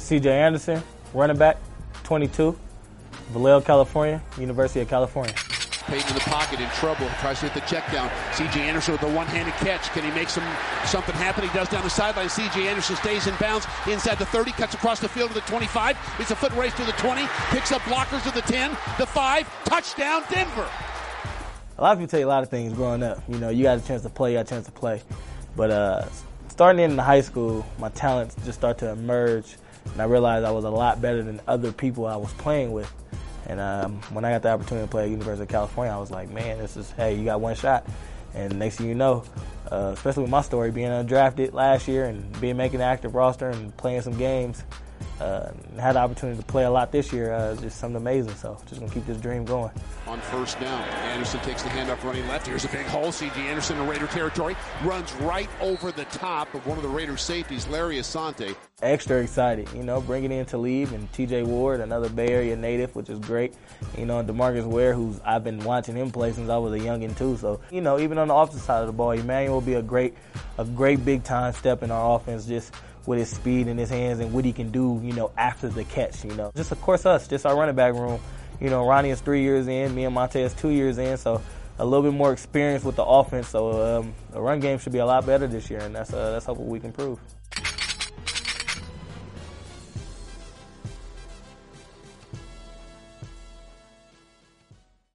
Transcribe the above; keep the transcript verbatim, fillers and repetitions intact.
C J Anderson, running back, twenty-two, Vallejo, California, University of California. Peyton in the pocket, in trouble, tries to hit the check down. C J Anderson with a one-handed catch. Can he make some something happen? He does down the sideline. C J Anderson stays in bounds inside the thirty, cuts across the field to the twenty-five. It's a foot race to the twenty, picks up blockers to the ten, the five, touchdown Denver. A lot of people tell you a lot of things growing up. You know, you got a chance to play, you got a chance to play. But uh, starting in high school, my talents just start to emerge, and I realized I was a lot better than other people I was playing with. And um, when I got the opportunity to play at University of California, I was like, man, this is, hey, you got one shot. And next thing you know, uh, especially with my story, being undrafted last year and being making an active roster and playing some games, uh, had the opportunity to play a lot this year, uh, just something amazing. So just going to keep this dream going. On first down, Anderson takes the handoff running left. Here's a big hole. C J Anderson in Raider territory. Runs right over the top of one of the Raider safeties, Larry Asante. Extra excited, you know, bringing in Talib and T J Ward, another Bay Area native, which is great. You know, and DeMarcus Ware, who's I've been watching him play since I was a youngin' too. So, you know, even on the offensive side of the ball, Emmanuel will be a great, a great big time step in our offense, just with his speed in his hands and what he can do, you know, after the catch, you know. Just, of course, us, just our running back room. You know, Ronnie is three years in, me and Monte is two years in, so a little bit more experience with the offense. So um, the run game should be a lot better this year, and that's uh, that's hoping we can improve.